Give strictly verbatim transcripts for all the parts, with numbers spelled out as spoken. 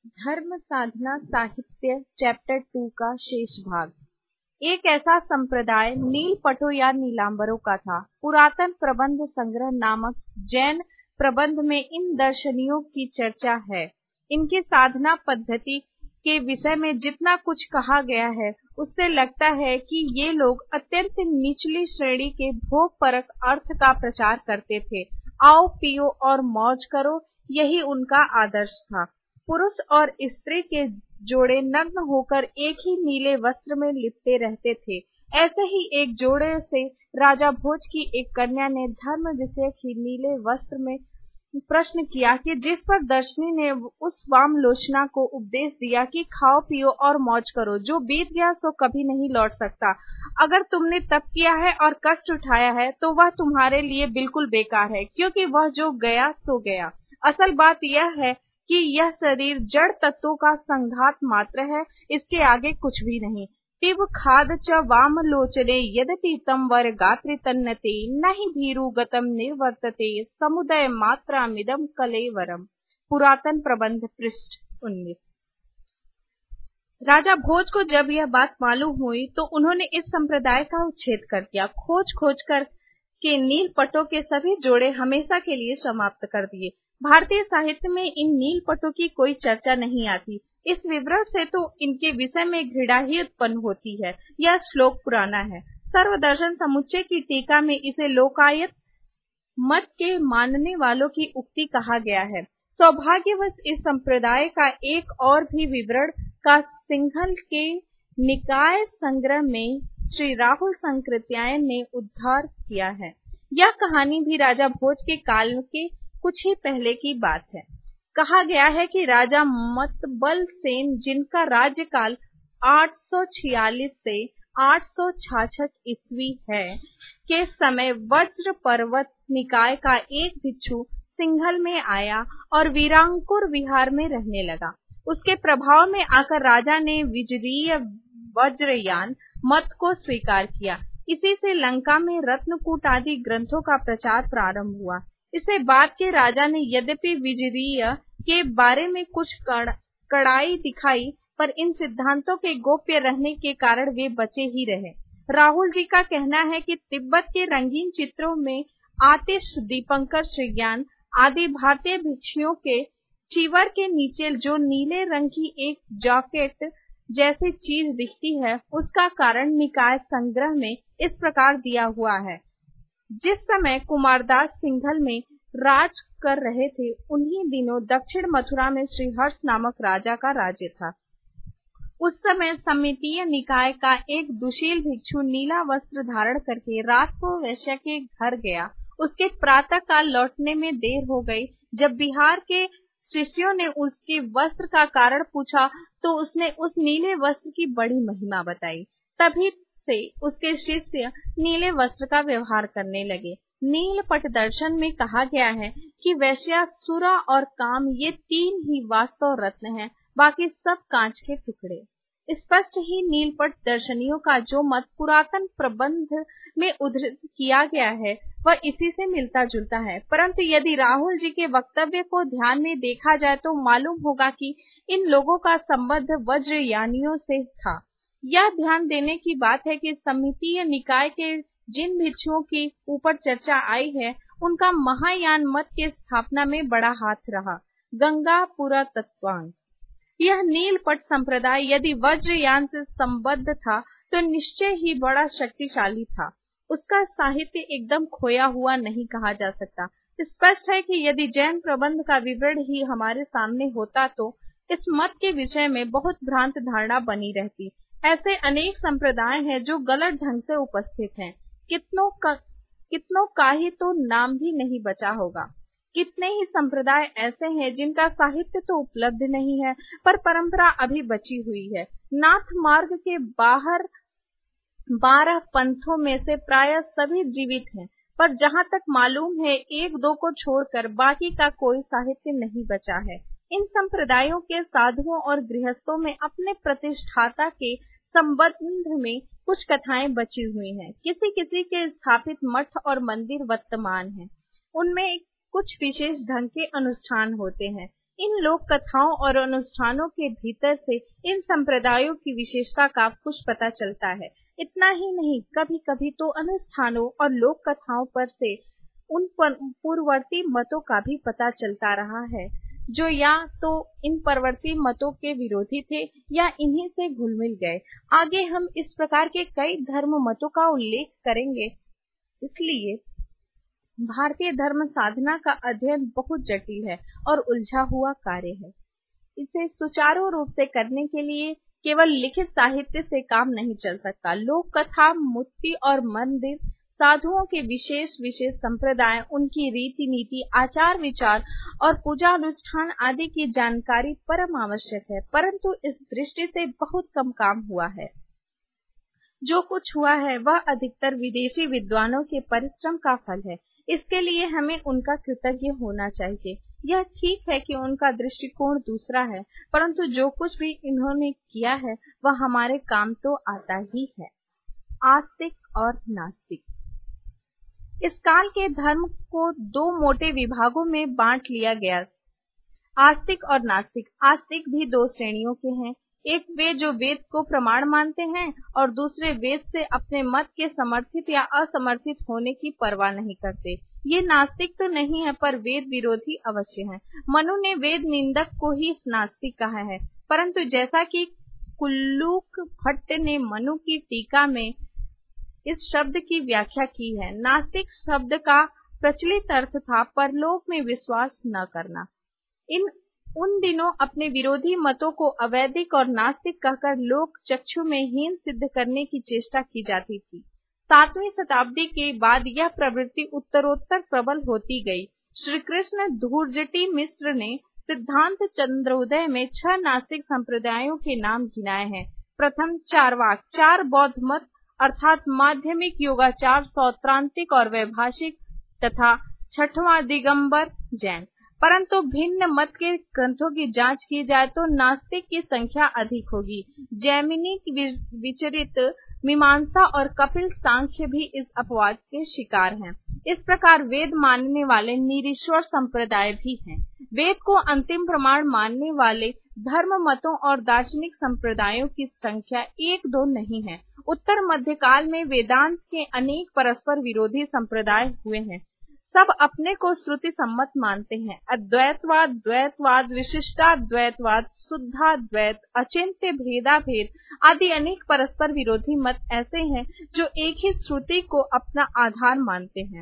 धर्म साधना साहित्य chapter two का शेष भाग। एक ऐसा संप्रदाय नील पटो या नीलांबरों का था। पुरातन प्रबंध संग्रह नामक जैन प्रबंध में इन दर्शनियों की चर्चा है। इनकी साधना पद्धति के विषय में जितना कुछ कहा गया है, उससे लगता है कि ये लोग अत्यंत निचली श्रेणी के भोग परक अर्थ का प्रचार करते थे। आओ पियो और मौज करो, यही उनका आदर्श था। पुरुष और स्त्री के जोड़े नग्न होकर एक ही नीले वस्त्र में लिपटे रहते थे। ऐसे ही एक जोड़े से राजा भोज की एक कन्या ने धर्म विषय ही नीले वस्त्र में प्रश्न किया कि जिस पर दर्शनी ने उस वामलोचना को उपदेश दिया कि खाओ पियो और मौज करो, जो बीत गया सो कभी नहीं लौट सकता। अगर तुमने तप किया है और कष्ट उठाया है तो वह तुम्हारे लिए बिल्कुल बेकार है, क्योंकि वह जो गया सो गया। असल बात यह है कि यह शरीर जड़ तत्वों का संघात मात्र है, इसके आगे कुछ भी नहीं। पिब खाद च वामलोचने यदपि तम वर गात्रि तन्नते नहि भीरु गतम निर्वर्तते समुदय मात्रामिदम कलेवरम। पुरातन प्रबंध पृष्ठ उन्नीस। राजा भोज को जब यह बात मालूम हुई तो उन्होंने इस संप्रदाय का उच्छेद कर दिया। खोज खोज कर के नील पटों के सभी जोड़े हमेशा के लिए समाप्त कर दिए। भारतीय साहित्य में इन नील पटों की कोई चर्चा नहीं आती। इस विवरण से तो इनके विषय में घृणा ही उत्पन्न होती है। यह श्लोक पुराना है। सर्वदर्शन समुच्चय की टीका में इसे लोकायत मत के मानने वालों की उक्ति कहा गया है। सौभाग्यवश इस संप्रदाय का एक और भी विवरण का सिंघल के निकाय संग्रह में श्री राहुल संकृत्यायन ने उद्धार किया है। यह कहानी भी राजा भोज के काल के कुछ ही पहले की बात है। कहा गया है कि राजा मतबल सेन, जिनका राज्यकाल आठ सौ छियालीस से आठ सौ छियासठ ईस्वी है, के समय वज्र पर्वत निकाय का एक भिक्षु सिंघल में आया और वीरांकुर विहार में रहने लगा। उसके प्रभाव में आकर राजा ने विजरीय वज्रयान मत को स्वीकार किया। इसी से लंका में रत्नकूट आदि ग्रंथों का प्रचार प्रारंभ हुआ। इसे बाद के राजा ने यद्यपि विजरीय के बारे में कुछ कड़ाई दिखाई, पर इन सिद्धांतों के गोप्य रहने के कारण वे बचे ही रहे। राहुल जी का कहना है कि तिब्बत के रंगीन चित्रों में आतिश, दीपंकर, श्रीज्ञान आदि भारतीय भिक्षुओं के चीवर के नीचे जो नीले रंग की एक जैकेट जैसी चीज दिखती है, उसका कारण निकाय संग्रह में इस प्रकार दिया हुआ है। जिस समय कुमारदास सिंघल में राज कर रहे थे, उन्हीं दिनों दक्षिण मथुरा में श्रीहर्ष नामक राजा का राज्य था। उस समय समितीय निकाय का एक दुशील भिक्षु नीला वस्त्र धारण करके रात को वैश्या के घर गया। उसके प्रातः काल लौटने में देर हो गई। जब बिहार के शिष्यों ने उसके वस्त्र का कारण पूछा तो उसने उस नीले वस्त्र की बड़ी महिमा बताई। तभी से उसके शिष्य नीले वस्त्र का व्यवहार करने लगे। नील पट दर्शन में कहा गया है कि वैश्या, सुरा और काम ये तीन ही वास्तव रत्न हैं, बाकी सब कांच के टुकड़े। स्पष्ट ही नीलपट दर्शनियों का जो मत पुरातन प्रबंध में उद्धृत किया गया है, वह इसी से मिलता जुलता है। परंतु यदि राहुल जी के वक्तव्य को ध्यान में देखा जाए तो मालूम होगा कि इन लोगों का संबंध वज्रयानियों से था। यह ध्यान देने की बात है कि समितीय निकाय के जिन भिक्षुओं की ऊपर चर्चा आई है, उनका महायान मत के स्थापना में बड़ा हाथ रहा। गंगा पुरातत्वांग। यह नीलपट संप्रदाय यदि वज्रयान से संबद्ध था तो निश्चय ही बड़ा शक्तिशाली था। उसका साहित्य एकदम खोया हुआ नहीं कहा जा सकता। स्पष्ट है कि यदि जैन प्रबंध का विवरण ही हमारे सामने होता तो इस मत के विषय में बहुत भ्रांत धारणा बनी रहती। ऐसे अनेक संप्रदाय हैं जो गलत ढंग से उपस्थित हैं। कितनों का कितनों का ही तो नाम भी नहीं बचा होगा। कितने ही संप्रदाय ऐसे हैं जिनका साहित्य तो उपलब्ध नहीं है, पर परंपरा अभी बची हुई है। नाथ मार्ग के बाहर बारह पंथों में से प्राय सभी जीवित हैं, पर जहां तक मालूम है एक दो को छोड़कर बाकी का कोई साहित्य नहीं बचा है। इन संप्रदायों के साधुओं और गृहस्थों में अपने प्रतिष्ठाता के संबंध में कुछ कथाएं बची हुई हैं। किसी किसी के स्थापित मठ और मंदिर वर्तमान हैं। उनमें कुछ विशेष ढंग के अनुष्ठान होते हैं। इन लोक कथाओं और अनुष्ठानों के भीतर से इन संप्रदायों की विशेषता का कुछ पता चलता है। इतना ही नहीं, कभी कभी तो अनुष्ठानों और लोक कथाओं पर से उन पूर्ववर्ती मतों का भी पता चलता रहा है, जो या तो इन परवर्ती मतों के विरोधी थे या इन्हीं से घुल मिल गए। आगे हम इस प्रकार के कई धर्म मतों का उल्लेख करेंगे। इसलिए भारतीय धर्म साधना का अध्ययन बहुत जटिल है और उलझा हुआ कार्य है। इसे सुचारू रूप से करने के लिए केवल लिखित साहित्य से काम नहीं चल सकता। लोक कथा, मूर्ति और मंदिर, साधुओं के विशेष विशेष संप्रदाय, उनकी रीति नीति, आचार विचार और पूजा अनुष्ठान आदि की जानकारी परम आवश्यक है, परंतु इस दृष्टि से बहुत कम काम हुआ है। जो कुछ हुआ है वह अधिकतर विदेशी विद्वानों के परिश्रम का फल है। इसके लिए हमें उनका कृतज्ञ होना चाहिए। यह ठीक है कि उनका दृष्टिकोण दूसरा है, परंतु जो कुछ भी इन्होंने किया है वह हमारे काम तो आता ही है। आस्तिक और नास्तिक। इस काल के धर्म को दो मोटे विभागों में बांट लिया गया, आस्तिक और नास्तिक। आस्तिक भी दो श्रेणियों के हैं। एक वे जो वेद को प्रमाण मानते हैं और दूसरे वेद से अपने मत के समर्थित या असमर्थित होने की परवाह नहीं करते। ये नास्तिक तो नहीं है, पर वेद विरोधी अवश्य हैं। मनु ने वेद निंदक को ही नास्तिक कहा है, परंतु जैसा कि कुल्लूक भट्ट ने मनु की टीका में इस शब्द की व्याख्या की है, नास्तिक शब्द का प्रचलित अर्थ था परलोक में विश्वास न करना। इन उन दिनों अपने विरोधी मतों को अवैदिक और नास्तिक कहकर लोक चक्षु में हीन सिद्ध करने की चेष्टा की जाती थी। सातवीं शताब्दी के बाद यह प्रवृत्ति उत्तरोत्तर प्रबल होती गई। श्री कृष्ण धूर्जटी मिश्र ने सिद्धांत चंद्रोदय में छह नास्तिक संप्रदायों के नाम गिनाए हैं। प्रथम चार्वाक, चार बौद्ध मत अर्थात माध्यमिक योगाचार, सौत्रांतिक और वैभाषिक, तथा छठवां दिगंबर जैन। परंतु भिन्न मत के ग्रंथों की जांच की जाए तो नास्तिक की संख्या अधिक होगी। जैमिनी, विचरित, मीमांसा और कपिल सांख्य भी इस अपवाद के शिकार हैं। इस प्रकार वेद मानने वाले निरीश्वर संप्रदाय भी हैं। वेद को अंतिम प्रमाण मानने वाले धर्म मतों और दार्शनिक संप्रदायों की संख्या एक दो नहीं है। उत्तर मध्यकाल में वेदांत के अनेक परस्पर विरोधी संप्रदाय हुए हैं। सब अपने को श्रुति सम्मत मानते हैं। अद्वैतवाद, द्वैतवाद, विशिष्टाद्वैतवाद, शुद्धाद्वैत, अचिंत्य भेदाभेद आदि अनेक परस्पर विरोधी मत ऐसे हैं जो एक ही श्रुति को अपना आधार मानते हैं।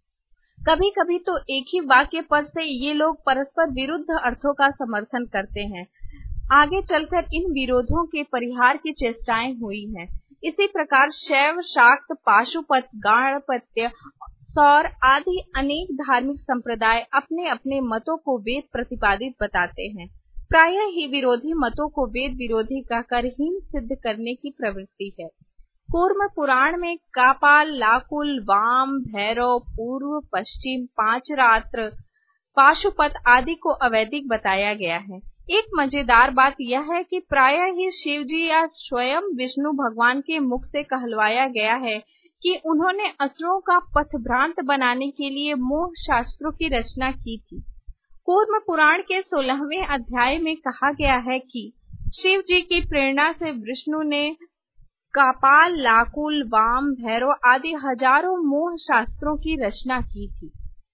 कभी कभी तो एक ही वाक्य पर से ये लोग परस्पर विरुद्ध अर्थों का समर्थन करते हैं। आगे चलकर इन विरोधों के परिहार की चेष्टाएं हुई हैं। इसी प्रकार शैव, शाक्त, पाशुपत, गाणपत्य, सौर आदि अनेक धार्मिक संप्रदाय अपने अपने मतों को वेद प्रतिपादित बताते हैं। प्रायः ही विरोधी मतों को वेद विरोधी कहकर हीन सिद्ध करने की प्रवृत्ति है। कूर्म पुराण में कापाल, लाकुल, वाम, भैरव, पूर्व, पश्चिम, पांच रात्र, पाशुपत आदि को अवैदिक बताया गया है। एक मजेदार बात यह है कि प्रायः ही शिवजी या स्वयं विष्णु भगवान के मुख से कहलवाया गया है कि उन्होंने असुरों का पथभ्रांत बनाने के लिए मोह शास्त्रों की रचना की थी। कूर्म पुराण के सोलहवें अध्याय में कहा गया है कि शिव जी की प्रेरणा से विष्णु ने कापाल, लाकुल, वाम, भैरव आदि हजारों मोह शास्त्रों की रचना की थी।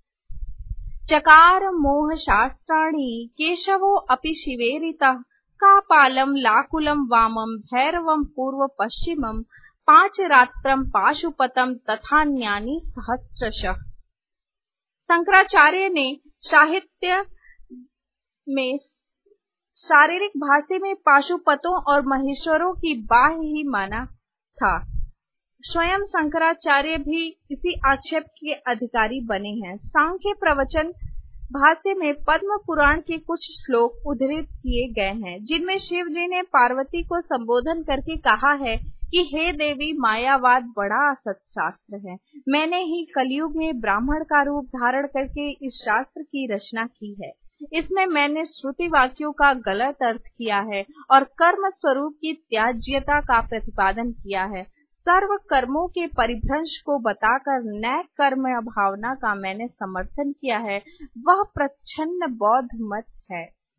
चकार मोह शास्त्राणि केशवो अपि शिवेरितः कापालम, लाकुलम, वामम, भैरवम, पूर्व पश्चिमम, पांच रात्रम, पाशुपतम तथान्यानि सहस्रशः। शंकराचार्य ने साहित्य में शारीरिक भाष्य में पाशुपतों और महेश्वरों की बाह ही माना था। स्वयं शंकराचार्य भी इसी आक्षेप के अधिकारी बने हैं। सांख्य प्रवचन भाष्य में पद्म पुराण के कुछ श्लोक उद्धृत किए गए हैं, जिनमें शिव जी ने पार्वती को संबोधन करके कहा है कि हे देवी, मायावाद बड़ा असत शास्त्र है। मैंने ही कलयुग में ब्राह्मण का रूप धारण करके इस शास्त्र की रचना की है। इसमें मैंने श्रुति वाक्यों का गलत अर्थ किया है और कर्म स्वरूप की त्याज्यता का प्रतिपादन किया है। सर्व कर्मों के परिभ्रंश को बताकर नैक कर्म भावना का मैंने समर्थन किया है। वह प्रच्छन्न बौद्ध मत है।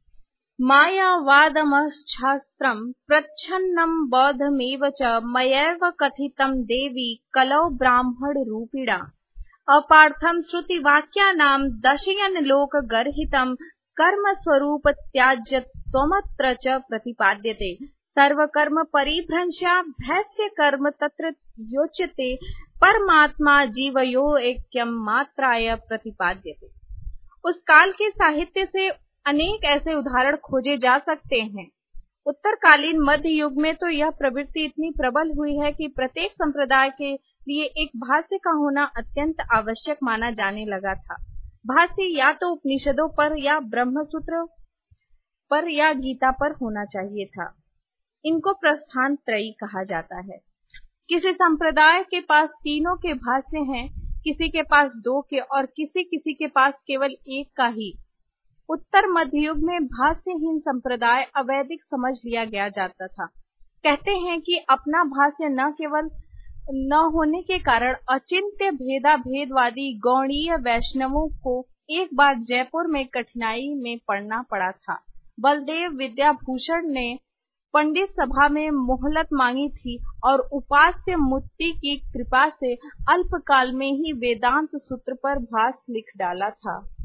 मायावादमशास्त्रम् प्रच्छन्नं बौद्धमेव च मयैव कथितं देवी कलौ ब्राह्मण रूपिणा अपार्थं श्रुतिवाक्यानां दशयन् लोकगर्हितं कर्म स्वरूप त्याज्यत्वमत्र च प्रतिपाद्यते सर्वकर्म परिभ्रंशाभ्यस्य कर्म तत्र योच्यते परमात्मा जीवयो ऐक्यम मात्राय प्रतिपाद्यते। उस काल के साहित्य से अनेक ऐसे उदाहरण खोजे जा सकते हैं। उत्तरकालीन मध्य युग में तो यह प्रवृत्ति इतनी प्रबल हुई है कि प्रत्येक संप्रदाय के लिए एक भाष्य का होना अत्यंत आवश्यक माना जाने लगा था। भाष्य या तो उपनिषदों पर या ब्रह्मसूत्र पर या गीता पर होना चाहिए था। इनको प्रस्थान त्रयी कहा जाता है। किसी संप्रदाय के पास तीनों के भाष्य हैं, किसी के पास दो के और किसी किसी के पास केवल एक का ही। उत्तर मध्य युग में भाष्यहीन संप्रदाय अवैदिक समझ लिया गया जाता था। कहते हैं कि अपना भाष्य न केवल न होने के कारण अचिंत्य भेदा भेदवादी गौड़ीय वैष्णवों को एक बार जयपुर में कठिनाई में पड़ना पड़ा था। बलदेव विद्याभूषण ने पंडित सभा में मोहलत मांगी थी और उपास्य मुक्ति की कृपा से अल्पकाल में ही वेदांत सूत्र पर भाष्य लिख डाला था।